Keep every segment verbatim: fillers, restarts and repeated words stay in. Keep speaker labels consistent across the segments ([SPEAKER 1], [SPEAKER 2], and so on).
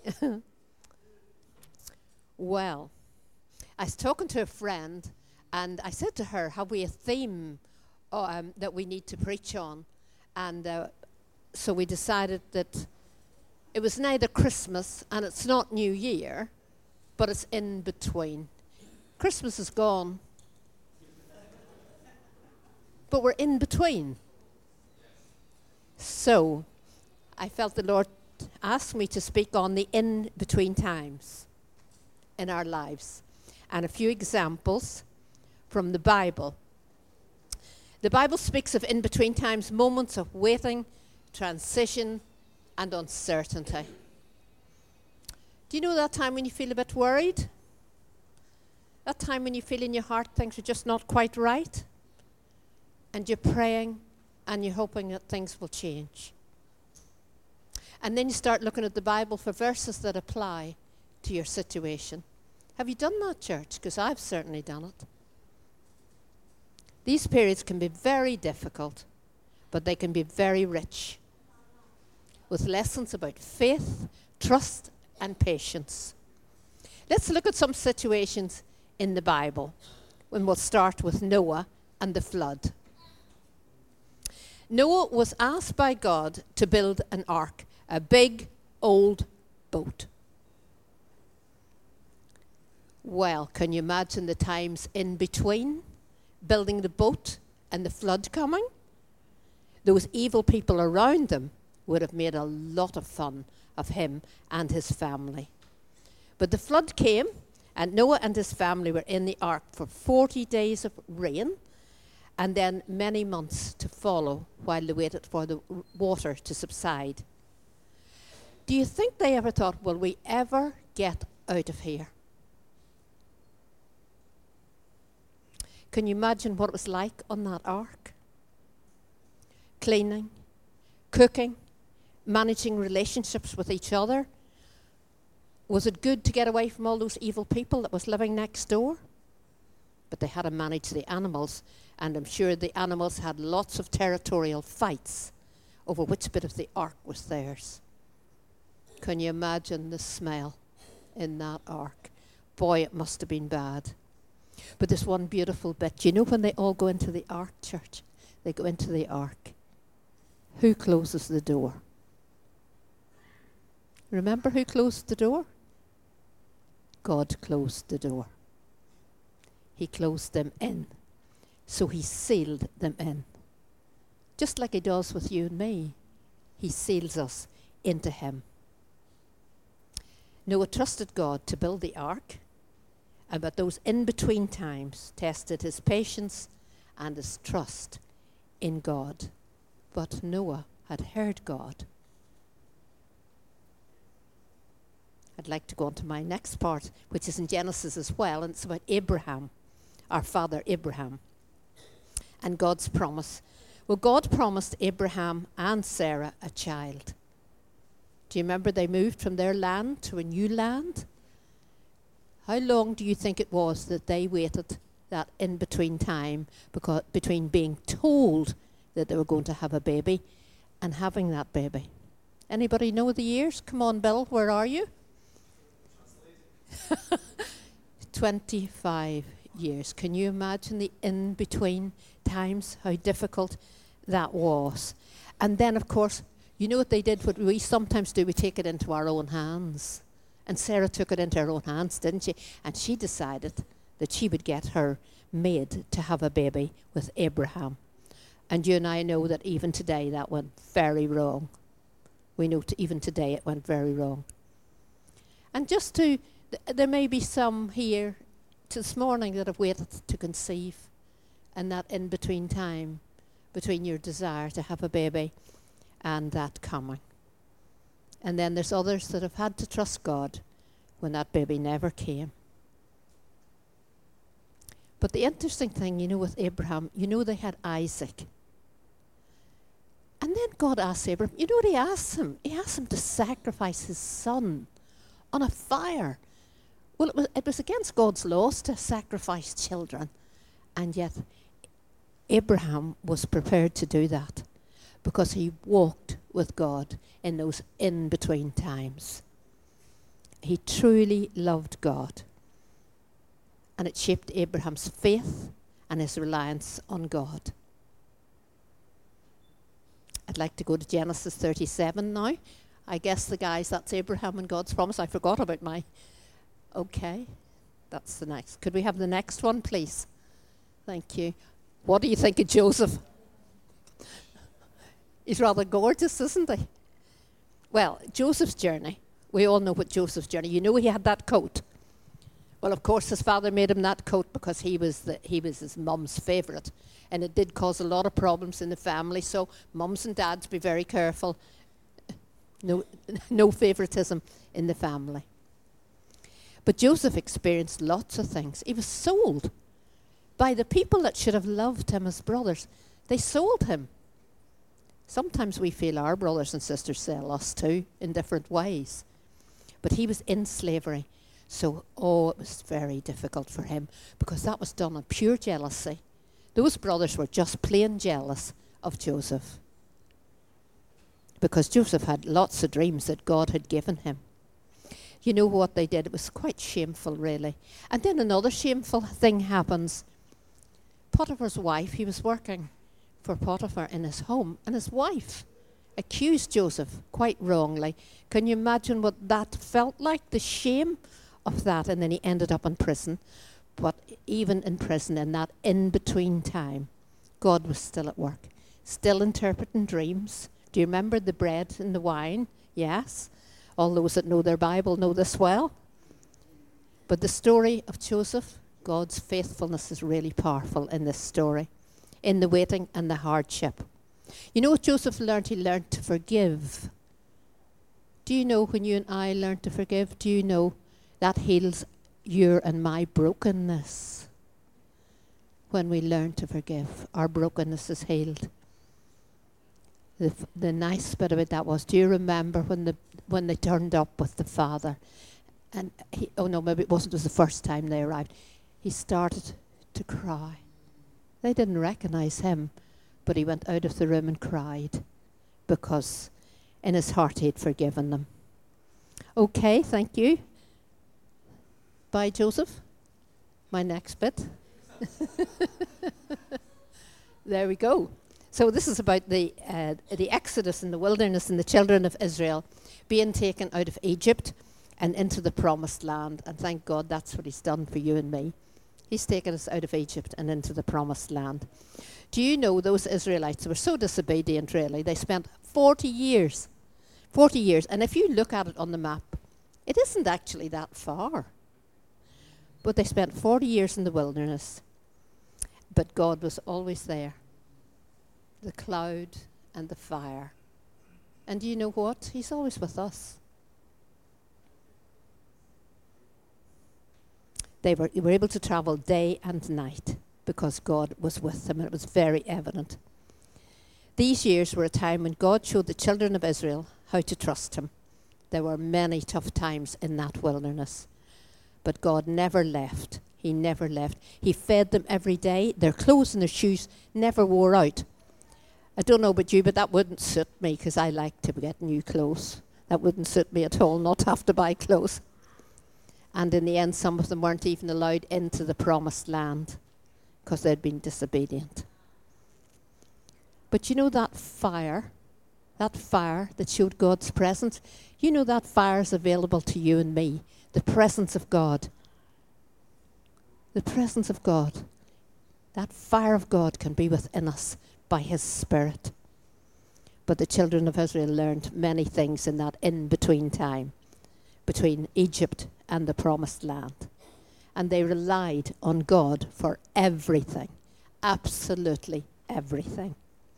[SPEAKER 1] Well, I was talking to a friend, and I said to her, have we a theme uh, um, that we need to preach on? And uh, so we decided that it was neither Christmas and it's not New Year, but it's in between. Christmas is gone, but we're in between. So I felt the Lord asked me to speak on the in-between times in our lives, and a few examples from the Bible. The Bible speaks of in-between times, moments of waiting, transition, and uncertainty. Do you know that time when you feel a bit worried? That time when you feel in your heart things are just not quite right? And you're praying and you're hoping that things will change. And then you start looking at the Bible for verses that apply to your situation. Have you done that, church? Because I've certainly done it. These periods can be very difficult, but they can be very rich, with lessons about faith, trust, and patience. Let's look at some situations in the Bible, and we'll start with Noah and the flood. Noah was asked by God to build an ark, a big, old boat. Well, can you imagine the times in between building the boat and the flood coming? Those evil people around them would have made a lot of fun of him and his family. But the flood came, and Noah and his family were in the ark for forty days of rain, and then many months to follow while they waited for the water to subside. Do you think they ever thought, will we ever get out of here? Can you imagine what it was like on that ark? Cleaning, cooking, managing relationships with each other. Was it good to get away from all those evil people that was living next door? But they had to manage the animals, and I'm sure the animals had lots of territorial fights over which bit of the ark was theirs. Can you imagine the smell in that ark? Boy, it must have been bad. But there's one beautiful bit. You know when they all go into the ark, church? They go into the ark. Who closes the door? Remember who closed the door? God closed the door. He closed them in. So he sealed them in. Just like he does with you and me. He seals us into him. Noah trusted God to build the ark, and but those in-between times tested his patience and his trust in God. But Noah had heard God. I'd like to go on to my next part, which is in Genesis as well, and it's about Abraham, our father Abraham, and God's promise. Well, God promised Abraham and Sarah a child. Do you remember they moved from their land to a new land? How long do you think it was that they waited that in-between time because, between being told that they were going to have a baby and having that baby? Anybody know the years? Come on, Bill, where are you? twenty-five years. Can you imagine the in-between times, how difficult that was? And then, of course, you know what they did, what we sometimes do, we take it into our own hands. And Sarah took it into her own hands, didn't she? And she decided that she would get her maid to have a baby with Abraham. And you and I know that even today that went very wrong. We know t- even today it went very wrong. And just to, th- there may be some here to this morning that have waited to conceive, and that in-between time between your desire to have a baby and that coming. And then there's others that have had to trust God when that baby never came. But the interesting thing, you know, with Abraham, you know they had Isaac. And then God asked Abraham, you know what he asked him? He asked him to sacrifice his son on a fire. Well, it was, it was against God's laws to sacrifice children. And yet Abraham was prepared to do that because he walked with God in those in-between times. he truly loved God. And it shaped Abraham's faith and his reliance on God. I'd like to go to Genesis thirty-seven now. I guess the guys, that's Abraham and God's promise. I forgot about my... Okay, that's the next. Could we have the next one, please? Thank you. What do you think of Joseph? He's rather gorgeous, isn't he? Well, Joseph's journey. We all know what Joseph's journey. You know he had that coat. Well, of course, his father made him that coat because he was the, he was his mum's favourite. And it did cause a lot of problems in the family. So mums and dads, be very careful. No, no favouritism in the family. But Joseph experienced lots of things. He was sold by the people that should have loved him as brothers. They sold him. Sometimes we feel our brothers and sisters sell us too in different ways. But he was in slavery. So, oh, it was very difficult for him because that was done on pure jealousy. Those brothers were just plain jealous of Joseph because Joseph had lots of dreams that God had given him. You know what they did? It was quite shameful, really. And then another shameful thing happens. Potiphar's wife, he was working for Potiphar in his home, and his wife accused Joseph quite wrongly. Can you imagine what that felt like? The shame of that, and then he ended up in prison. But even in prison, in that in-between time, God was still at work, still interpreting dreams. Do you remember the bread and the wine? Yes. All those that know their Bible know this well. But the story of Joseph, God's faithfulness is really powerful in this story, in the waiting and the hardship. You know what Joseph learned? He learned to forgive. Do you know when you and I learn to forgive, do you know that heals your and my brokenness? When we learn to forgive, our brokenness is healed. The, f- the nice bit of it that was, do you remember when the when they turned up with the father? And he, oh no, maybe it wasn't, it was the first time they arrived. He started to cry. They didn't recognize him, but he went out of the room and cried because in his heart he had forgiven them. Okay, thank you. Bye, Joseph. My next bit. There we go. So this is about the uh, the Exodus in the wilderness and the children of Israel being taken out of Egypt and into the promised land. And thank God that's what he's done for you and me. He's taken us out of Egypt and into the promised land. Do you know those Israelites were so disobedient, really? They spent forty years. forty years. And if you look at it on the map, it isn't actually that far. But they spent forty years in the wilderness. But God was always there. The cloud and the fire. And do you know what? He's always with us. They were, they were able to travel day and night because God was with them, and it was very evident. These years were a time when God showed the children of Israel how to trust him. There were many tough times in that wilderness, but God never left. He never left. He fed them every day. Their clothes and their shoes never wore out. I don't know about you, but that wouldn't suit me because I like to get new clothes. That wouldn't suit me at all, not have to buy clothes. And in the end, some of them weren't even allowed into the promised land because they'd been disobedient. But you know that fire, that fire that showed God's presence, you know that fire is available to you and me, the presence of God. The presence of God. That fire of God can be within us by his Spirit. But the children of Israel learned many things in that in-between time, between Egypt and the promised land. And they relied on God for everything, absolutely everything.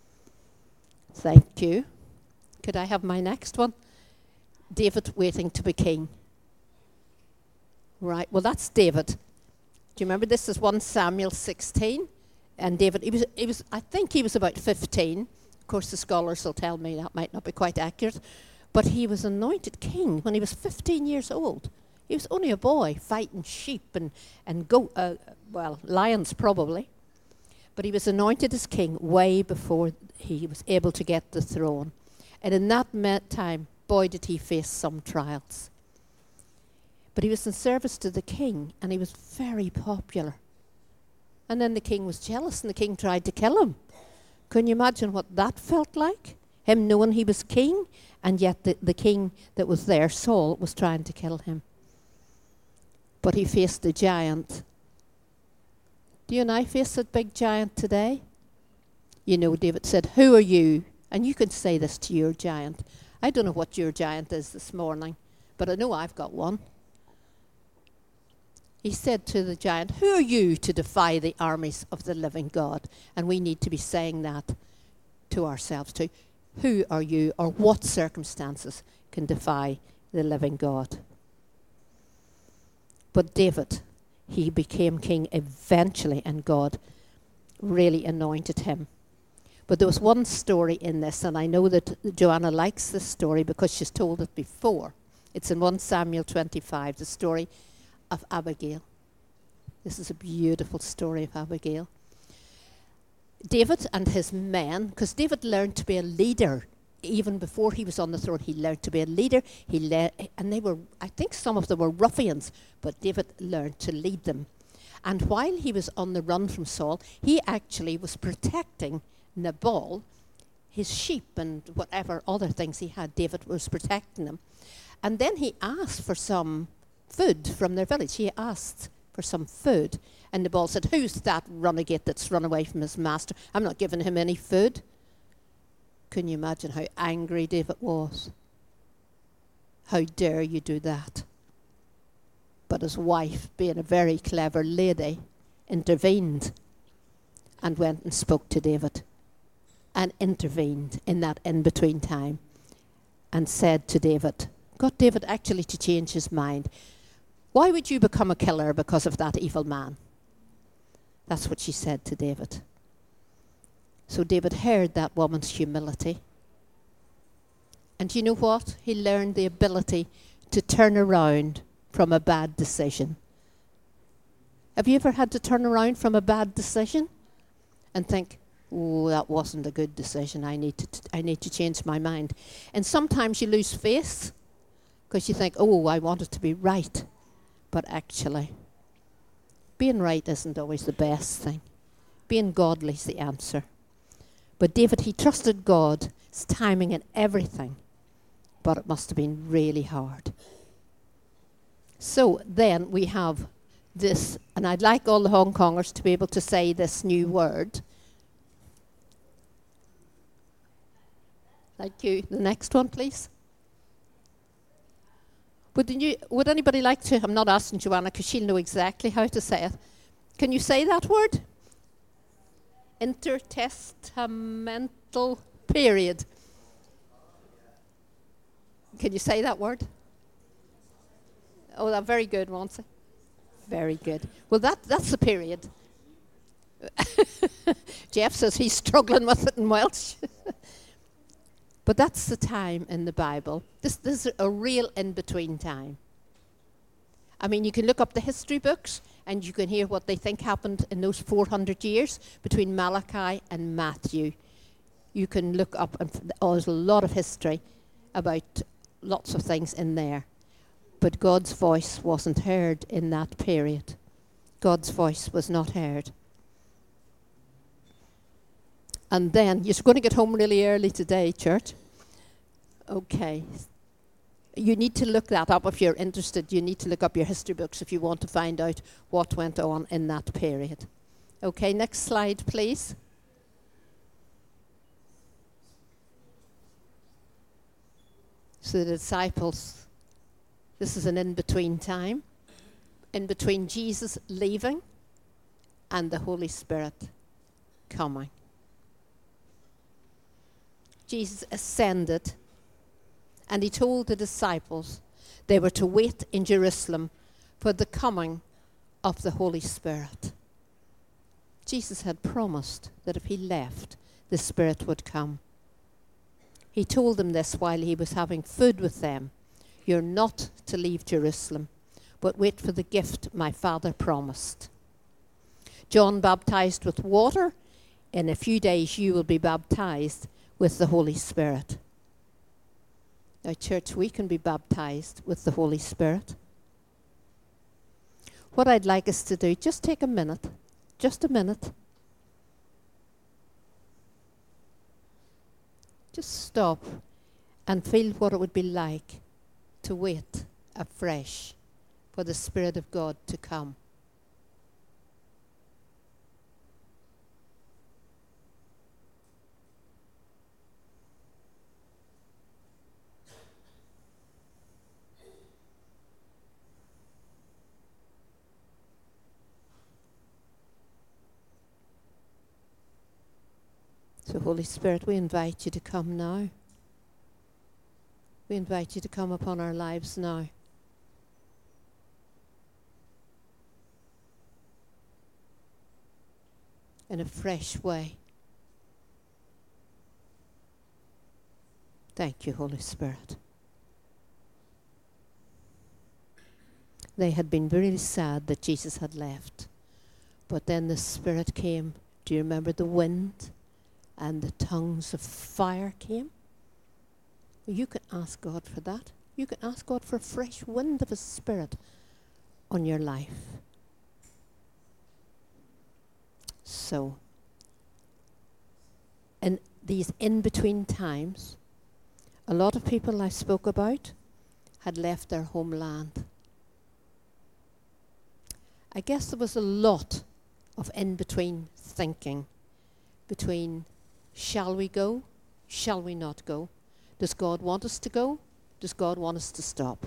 [SPEAKER 1] Thank you. Could I have my next one? David waiting to be king. Right, well that's David. Do you remember this is First Samuel sixteen? And David, he was, he was, I think he was about fifteen. Of course, the scholars will tell me that might not be quite accurate. But he was anointed king when he was fifteen years old. He was only a boy fighting sheep and, and goat, uh, well, lions probably. But he was anointed as king way before he was able to get the throne. And in that time, boy, did he face some trials. But he was in service to the king, and he was very popular. And then the king was jealous, and the king tried to kill him. Can you imagine what that felt like? Him knowing he was king, and yet the, the king that was there, Saul, was trying to kill him. But he faced the giant. Do you and I face that big giant today? You know, David said, "Who are you?" And you can say this to your giant. I don't know what your giant is this morning, but I know I've got one. He said to the giant, "Who are you to defy the armies of the living God?" And we need to be saying that to ourselves too. Who are you, or what circumstances can defy the living God? But David, he became king eventually, and God really anointed him. But there was one story in this, and I know that Joanna likes this story because she's told it before. It's in First Samuel twenty-five, the story of Abigail. This is a beautiful story of Abigail. David and his men, because David learned to be a leader even before he was on the throne. He learned to be a leader. He led, and they were, I think some of them were ruffians, but David learned to lead them. And while he was on the run from Saul, he actually was protecting Nabal, his sheep and whatever other things he had. David was protecting them. And then he asked for some food from their village. He asked for some food. And Nabal said, "Who's that renegade that's run away from his master? I'm not giving him any food." Can you imagine how angry David was? How dare you do that? But his wife, being a very clever lady, intervened and went and spoke to David and intervened in that in-between time and said to David, got David actually to change his mind. "Why would you become a killer because of that evil man?" That's what she said to David. So David heard that woman's humility. And you know what? He learned the ability to turn around from a bad decision. Have you ever had to turn around from a bad decision and think, "Oh, that wasn't a good decision. I need to, t- I need to change my mind." And sometimes you lose faith because you think, "Oh, I want it to be right." But actually, being right isn't always the best thing. Being godly is the answer. But David, he trusted God's timing in everything. But it must have been really hard. So then we have this, and I'd like all the Hong Kongers to be able to say this new word. Thank you. The next one, please. Would, you, would anybody like to? I'm not asking Joanna because she'll know exactly how to say it. Can you say that word? Intertestamental period. Can you say that word? Oh, that's very good, Monse. Very good. Well, that that's the period. Jeff says he's struggling with it in Welsh. But that's the time in the Bible. This, this is a real in-between time. I mean, you can look up the history books and you can hear what they think happened in those four hundred years between Malachi and Matthew. You can look up, and oh, there's a lot of history about lots of things in there. But God's voice wasn't heard in that period. God's voice was not heard. And then, you're going to get home really early today, church. Okay. You need to look that up if you're interested. You need to look up your history books if you want to find out what went on in that period. Okay, next slide, please. So the disciples, this is an in-between time, in between Jesus leaving and the Holy Spirit coming. Jesus ascended, and he told the disciples they were to wait in Jerusalem for the coming of the Holy Spirit. Jesus had promised that if he left, the Spirit would come. He told them this while he was having food with them. "You're not to leave Jerusalem, but wait for the gift my Father promised. John baptized with water. In a few days you will be baptized with the Holy Spirit." Now, church, we can be baptized with the Holy Spirit. what I'd like us to do, just take a minute, just a minute. Just stop and feel what it would be like to wait afresh for the Spirit of God to come. So, Holy Spirit, we invite you to come now. We invite you to come upon our lives now. In a fresh way. Thank you, Holy Spirit. They had been really sad that Jesus had left. But then the Spirit came. Do you remember the wind? And the tongues of fire came. You can ask God for that. You can ask God for a fresh wind of His Spirit on your life. So, in these in-between times, a lot of people I spoke about had left their homeland. I guess there was a lot of in-between thinking between shall we go? Shall we not go? Does God want us to go? Does God want us to stop?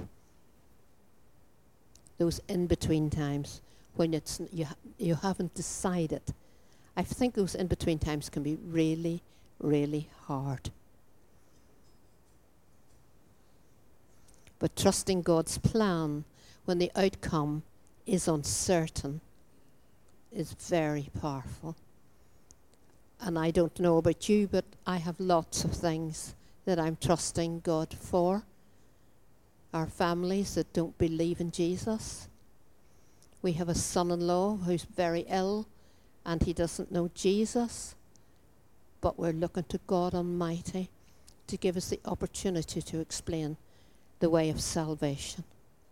[SPEAKER 1] Those in-between times when it's you, ha- you haven't decided. I think those in-between times can be really, really hard. But trusting God's plan when the outcome is uncertain is very powerful. And I don't know about you, but I have lots of things that I'm trusting God for. Our families that don't believe in Jesus. We have a son-in-law who's very ill and he doesn't know Jesus. But we're looking to God Almighty to give us the opportunity to explain the way of salvation.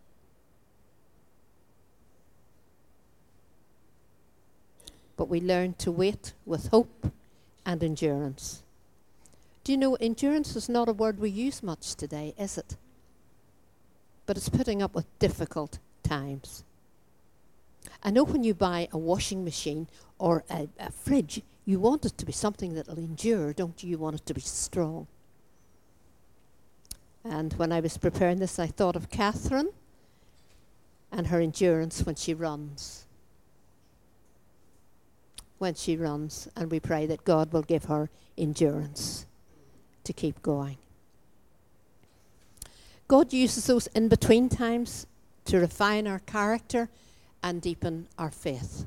[SPEAKER 1] But we learn to wait with hope and endurance. Do you know, endurance is not a word we use much today, is it? But it's putting up with difficult times. I know when you buy a washing machine or a, a fridge, you want it to be something that will endure, don't you? You want it to be strong. And when I was preparing this, I thought of Catherine and her endurance when she runs. When she runs, and we pray that God will give her endurance to keep going. God uses those in-between times to refine our character and deepen our faith.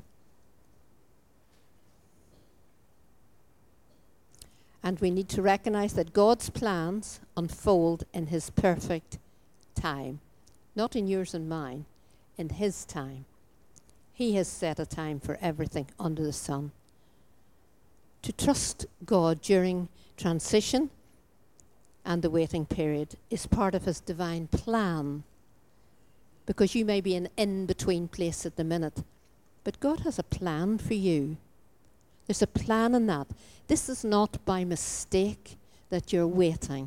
[SPEAKER 1] And we need to recognize that God's plans unfold in His perfect time. Not in yours and mine, in His time. He has set a time for everything under the sun. To trust God during transition and the waiting period is part of His divine plan. Because you may be in in-between place at the minute, but God has a plan for you. There's a plan in that. This is not by mistake that you're waiting.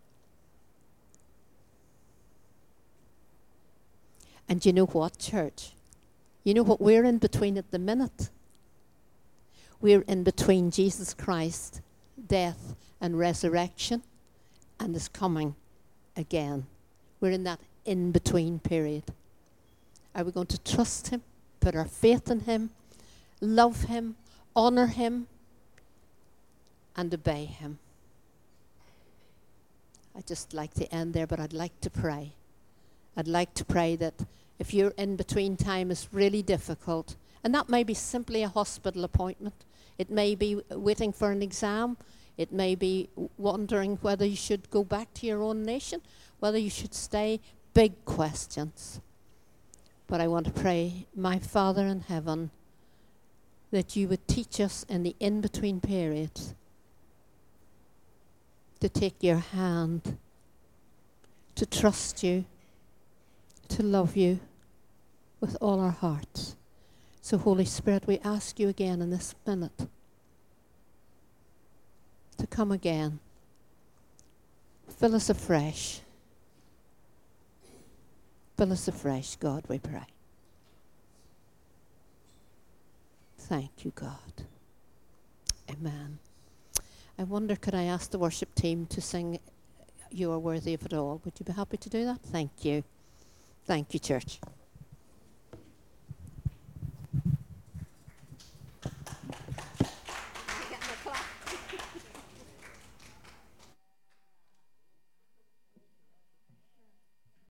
[SPEAKER 1] And you know what, church? You know what we're in between at the minute? We're in between Jesus Christ, death and resurrection, and His coming again. We're in that in-between period. Are we going to trust Him, put our faith in Him, love Him, honor Him, and obey Him? I'd just like to end there, but I'd like to pray. I'd like to pray that if your in-between time is really difficult, and that may be simply a hospital appointment, it may be waiting for an exam, it may be wondering whether you should go back to your own nation, whether you should stay, big questions. But I want to pray, my Father in heaven, that you would teach us in the in-between periods to take your hand, to trust you, to love you, with all our hearts. So, Holy Spirit, we ask you again in this minute to come again. Fill us afresh. Fill us afresh, God, we pray. Thank you, God. Amen. I wonder, could I ask the worship team to sing You Are Worthy of It All? Would you be happy to do that? Thank you. Thank you, church.